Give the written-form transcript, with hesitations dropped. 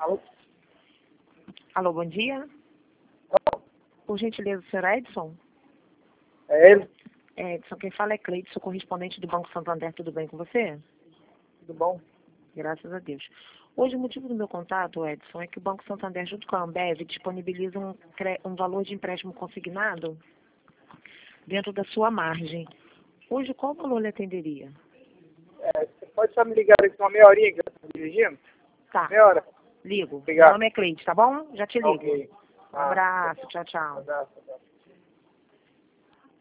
Alô? Alô, bom dia. Por gentileza, o senhor Edson? É ele? Edson, quem fala é Cleide, sou correspondente do Banco Santander, tudo bem com você? Tudo bom? Graças a Deus. Hoje o motivo do meu contato, Edson, é que o Banco Santander, junto com a Ambev, disponibiliza um valor de empréstimo consignado dentro da sua margem. Hoje, qual valor lhe atenderia? Você pode só me ligar aqui uma meia horinha que eu estou dirigindo? Tá, Meia hora. ligo. Obrigado. Meu nome é Cleide, tá bom? Já te ligo. Ok. Um abraço, tchau, tchau. Abraço.